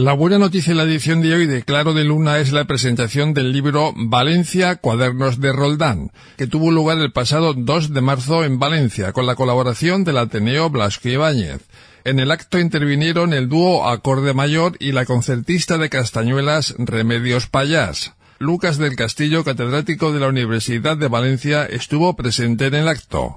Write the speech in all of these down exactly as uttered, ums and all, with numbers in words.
La buena noticia en la edición de hoy de Claro de Luna es la presentación del libro Valencia, Cuadernos de Roldán, que tuvo lugar el pasado dos de marzo en Valencia, con la colaboración del Ateneo Blasco Ibáñez. En el acto intervinieron el dúo Acorde Mayor y la concertista de Castañuelas Remedios Payás. Lucas del Castillo, catedrático de la Universidad de Valencia, estuvo presente en el acto.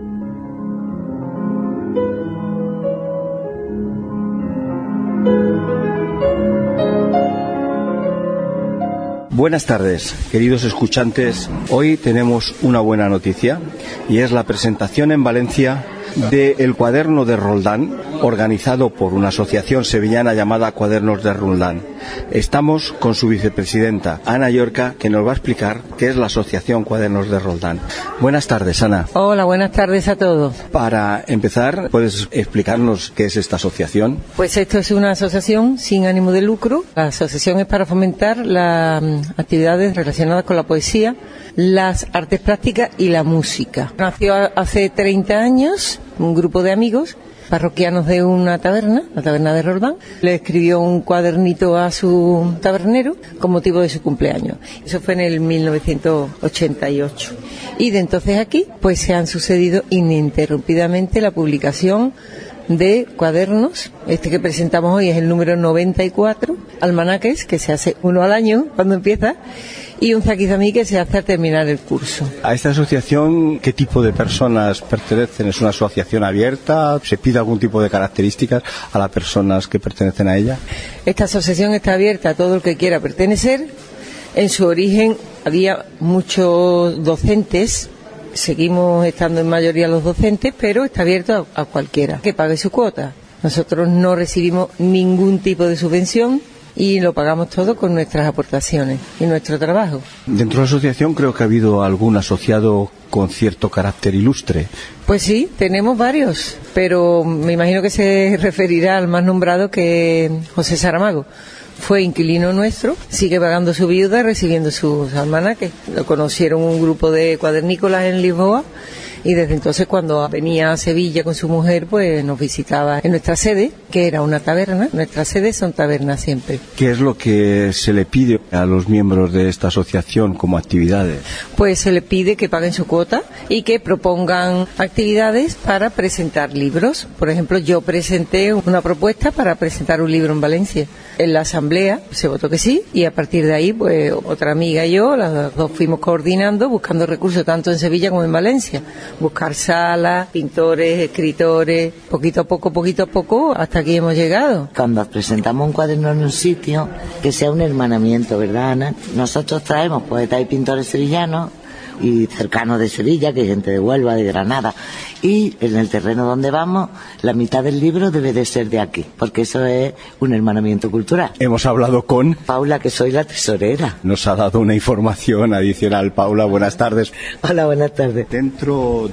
Buenas tardes, queridos escuchantes. Hoy tenemos una buena noticia y es la presentación en Valencia de El Cuaderno de Roldán, organizado por una asociación sevillana llamada Cuadernos de Roldán. Estamos con su vicepresidenta, Ana Llorca, que nos va a explicar qué es la asociación Cuadernos de Roldán. Buenas tardes, Ana. Hola, buenas tardes a todos. Para empezar, ¿puedes explicarnos qué es esta asociación? Pues esto es una asociación sin ánimo de lucro. La asociación es para fomentar las actividades relacionadas con la poesía, las artes plásticas y la música. Nació hace treinta años un grupo de amigos parroquianos de una taberna, la taberna de Roldán. Le escribió un cuadernito a su tabernero con motivo de su cumpleaños. Eso fue en el mil novecientos ochenta y ocho. Y de entonces aquí, pues se han sucedido ininterrumpidamente la publicación de cuadernos. Este que presentamos hoy es el número noventa y cuatro, almanaques, que se hace uno al año cuando empieza, y un zaquizamí que se hace al terminar el curso. ¿A esta asociación qué tipo de personas pertenecen? ¿Es una asociación abierta? ¿Se pide algún tipo de características a las personas que pertenecen a ella? Esta asociación está abierta a todo el que quiera pertenecer. En su origen había muchos docentes. Seguimos estando en mayoría los docentes, pero está abierto a, a cualquiera que pague su cuota. Nosotros no recibimos ningún tipo de subvención y lo pagamos todo con nuestras aportaciones y nuestro trabajo. Dentro de la asociación creo que ha habido algún asociado con cierto carácter ilustre. Pues sí, tenemos varios, pero me imagino que se referirá al más nombrado, que es José Saramago. Fue inquilino nuestro, sigue pagando su viuda, recibiendo sus almanaques. Lo conocieron un grupo de cuadernícolas en Lisboa y desde entonces, cuando venía a Sevilla con su mujer, pues nos visitaba en nuestra sede, que era una taberna. Nuestras sedes son tabernas siempre. ¿Qué es lo que se le pide a los miembros de esta asociación como actividades? Pues se le pide que paguen su cuota y que propongan actividades para presentar libros. Por ejemplo, yo presenté una propuesta para presentar un libro en Valencia. En la asamblea se votó que sí, y a partir de ahí, pues otra amiga y yo, las dos fuimos coordinando, buscando recursos tanto en Sevilla como en Valencia. Buscar salas, pintores, escritores, poquito a poco, poquito a poco, hasta aquí hemos llegado. Cuando presentamos un cuaderno en un sitio, que sea un hermanamiento, ¿verdad, Ana? Nosotros traemos poetas y pintores sevillanos y cercanos de Sevilla, que hay gente de Huelva, de Granada, y en el terreno donde vamos, la mitad del libro debe de ser de aquí, porque eso es un hermanamiento cultural. Hemos hablado con Paula, que soy la tesorera. Nos ha dado una información adicional. Paula, buenas tardes. Hola, buenas tardes. Dentro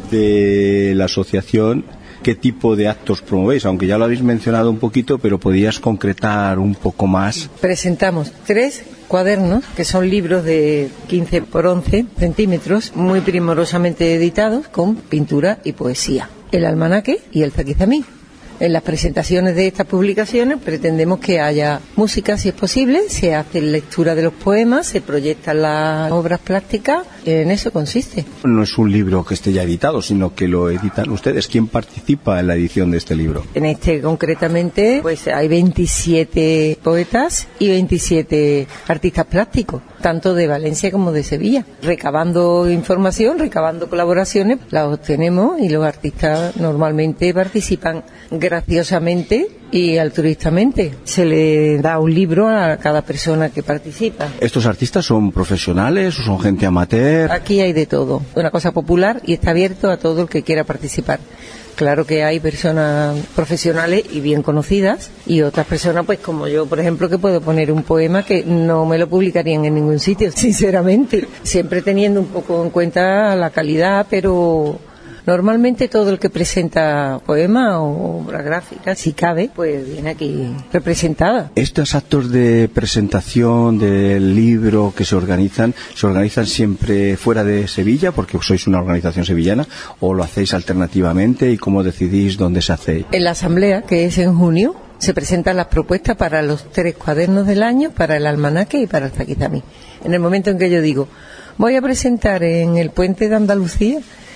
de la asociación, ¿qué tipo de actos promovéis? Aunque ya lo habéis mencionado un poquito, pero podías concretar un poco más. Presentamos tres cuadernos, que son libros de quince por once centímetros, muy primorosamente editados, con pintura y poesía. El almanaque y el zaquizamí. En las presentaciones de estas publicaciones pretendemos que haya música, si es posible, se hace lectura de los poemas, se proyectan las obras plásticas, en eso consiste. No es un libro que esté ya editado, sino que lo editan ustedes. ¿Quién participa en la edición de este libro? En este concretamente, pues hay veintisiete poetas y veintisiete artistas plásticos, tanto de Valencia como de Sevilla. Recabando información, recabando colaboraciones, las obtenemos y los artistas normalmente participan graciosamente y altruistamente. Se le da un libro a cada persona que participa. ¿Estos artistas son profesionales o son gente amateur? Aquí hay de todo. Una cosa popular y está abierto a todo el que quiera participar. Claro que hay personas profesionales y bien conocidas y otras personas, pues como yo, por ejemplo, que puedo poner un poema que no me lo publicarían en ningún sitio, sinceramente. Siempre teniendo un poco en cuenta la calidad, pero normalmente todo el que presenta poema o obra gráfica, si cabe, pues viene aquí representada. Estos actos de presentación del libro que se organizan, ¿se organizan siempre fuera de Sevilla, porque sois una organización sevillana, o lo hacéis alternativamente, y cómo decidís dónde se hace? En la asamblea, que es en junio, Se presentan las propuestas para los tres cuadernos del año, para el almanaque y para el Zaquizamí. En el momento en que yo digo, voy a presentar en el Puente de Andalucía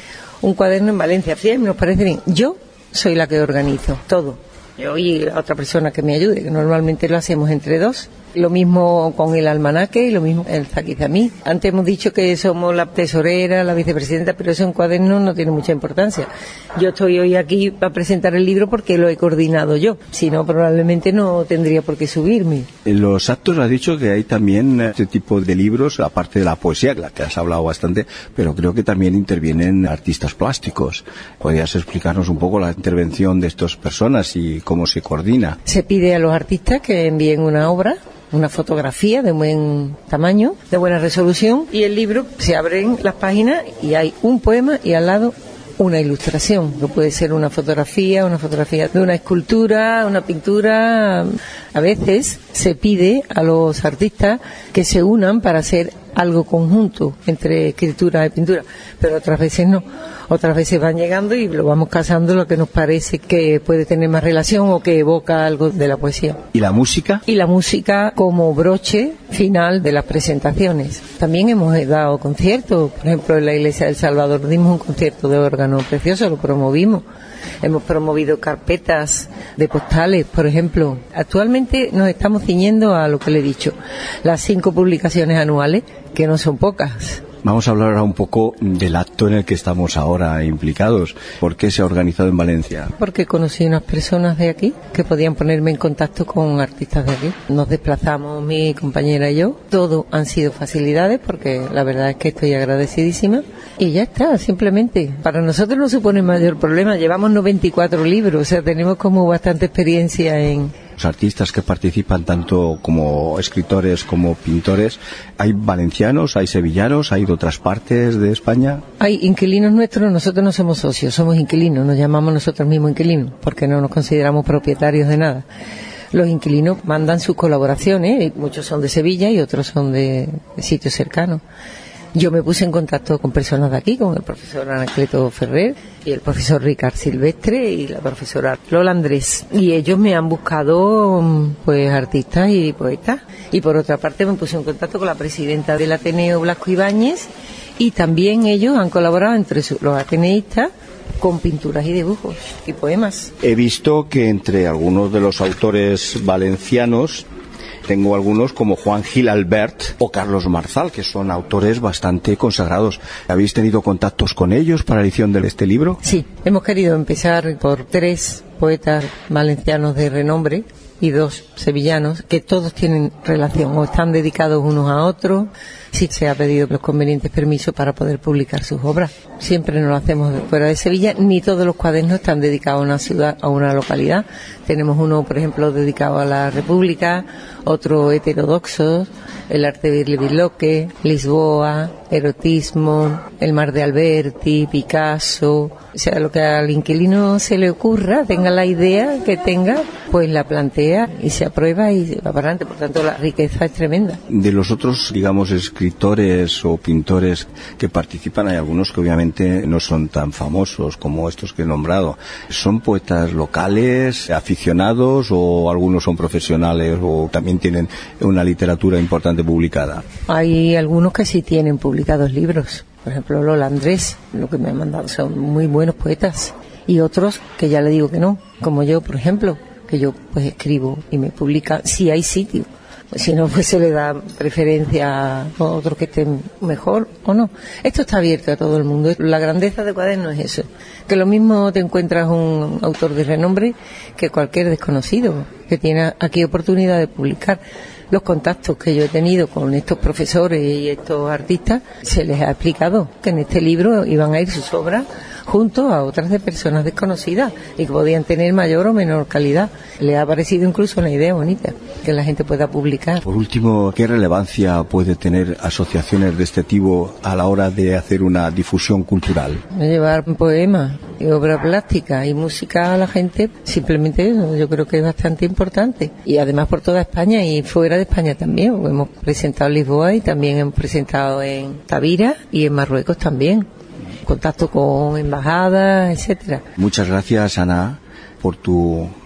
un cuaderno en Valencia, sí, nos parece bien. Yo soy la que organizo todo. Yo y la otra persona que me ayude, que normalmente lo hacemos entre dos. Lo mismo con el almanaque y lo mismo el Zaquizamí. Antes hemos dicho que somos la tesorera, la vicepresidenta, pero eso en cuadernos no tiene mucha importancia. Yo estoy hoy aquí para presentar el libro porque lo he coordinado yo. Si no, probablemente no tendría por qué subirme. En los actos has dicho que hay también este tipo de libros, aparte de la poesía, la que has hablado bastante, pero creo que también intervienen artistas plásticos. ¿Podrías explicarnos un poco la intervención de estas personas y cómo se coordina? Se pide a los artistas que envíen una obra, una fotografía de buen tamaño, de buena resolución, y el libro se abren las páginas y hay un poema y al lado una ilustración, que puede ser una fotografía, una fotografía de una escultura, una pintura. A veces se pide a los artistas que se unan para hacer algo conjunto entre escritura y pintura, pero otras veces no. Otras veces van llegando y lo vamos casando lo que nos parece que puede tener más relación o que evoca algo de la poesía. ¿Y la música? Y la música como broche final de las presentaciones. También hemos dado conciertos, por ejemplo en la Iglesia del Salvador dimos un concierto de órgano precioso, lo promovimos. Hemos promovido carpetas de postales, por ejemplo. Actualmente nos estamos ciñendo a lo que le he dicho, las cinco publicaciones anuales, que no son pocas. Vamos a hablar ahora un poco del acto en el que estamos ahora implicados. ¿Por qué se ha organizado en Valencia? Porque conocí unas personas de aquí que podían ponerme en contacto con artistas de aquí. Nos desplazamos mi compañera y yo. Todo han sido facilidades porque la verdad es que estoy agradecidísima. Y ya está, simplemente. Para nosotros no supone mayor problema. Llevamos noventa y cuatro libros, o sea, tenemos como bastante experiencia en... Los artistas que participan tanto como escritores como pintores, ¿hay valencianos, hay sevillanos, hay de otras partes de España? Hay inquilinos nuestros, nosotros no somos socios, somos inquilinos, nos llamamos nosotros mismos inquilinos, porque no nos consideramos propietarios de nada. Los inquilinos mandan sus colaboraciones, y muchos son de Sevilla y otros son de, de sitios cercanos. Yo me puse en contacto con personas de aquí, con el profesor Anacleto Ferrer y el profesor Ricard Silvestre y la profesora Lola Andrés. Y ellos me han buscado, pues, artistas y poetas. Y por otra parte me puse en contacto con la presidenta del Ateneo, Blasco Ibáñez, y también ellos han colaborado entre los ateneístas con pinturas y dibujos y poemas. He visto que entre algunos de los autores valencianos tengo algunos como Juan Gil Albert o Carlos Marzal, que son autores bastante consagrados. ¿Habéis tenido contactos con ellos para la edición de este libro? Sí, hemos querido empezar por tres poetas valencianos de renombre y dos sevillanos, que todos tienen relación o están dedicados unos a otros. Sí se ha pedido los convenientes permisos para poder publicar sus obras. Siempre no lo hacemos fuera de Sevilla, ni todos los cuadernos están dedicados a una ciudad, a una localidad. Tenemos uno, por ejemplo, dedicado a la República, otro heterodoxos, el arte de Birlibirloque, Lisboa, erotismo, el mar de Alberti, Picasso. O sea, lo que al inquilino se le ocurra, tenga la idea que tenga, pues la plantea y se aprueba y va para adelante. Por tanto, la riqueza es tremenda. De los otros, digamos, escritores o pintores que participan, hay algunos que obviamente no son tan famosos como estos que he nombrado. ¿Son poetas locales, aficionados, o algunos son profesionales o también tienen una literatura importante publicada? Hay algunos que sí tienen publicados libros. Por ejemplo, Lola Andrés, lo que me han mandado son muy buenos poetas. Y otros que ya le digo que no, como yo, por ejemplo, que yo pues escribo y me publica si hay sitio. Si no, pues se le da preferencia a otros que estén mejor o no. Esto está abierto a todo el mundo. La grandeza de Cuaderno es eso, que lo mismo te encuentras un autor de renombre que cualquier desconocido que tiene aquí oportunidad de publicar. Los contactos que yo he tenido con estos profesores y estos artistas, se les ha explicado que en este libro iban a ir sus obras junto a otras de personas desconocidas y que podían tener mayor o menor calidad. Le ha parecido incluso una idea bonita, que la gente pueda publicar. Por último, ¿qué relevancia puede tener asociaciones de este tipo a la hora de hacer una difusión cultural? Llevar poemas y obra plástica y música a la gente, simplemente eso, yo creo que es bastante importante. Y además por toda España y fuera de España también. Hemos presentado en Lisboa y también hemos presentado en Tavira y en Marruecos también. Contacto con embajadas, etcétera. Muchas gracias, Ana, por tu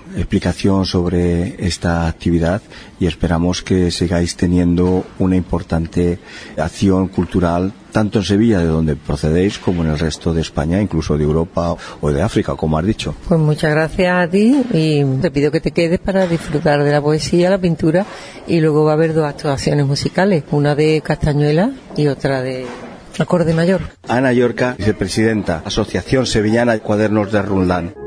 explicación sobre esta actividad y esperamos que sigáis teniendo una importante acción cultural tanto en Sevilla, de donde procedéis, como en el resto de España, incluso de Europa o de África, como has dicho. Pues muchas gracias a ti y te pido que te quedes para disfrutar de la poesía, la pintura, y luego va a haber dos actuaciones musicales, una de Castañuela y otra de Acorde Mayor. Ana Llorca, vicepresidenta, Asociación Sevillana Cuadernos de Roldán.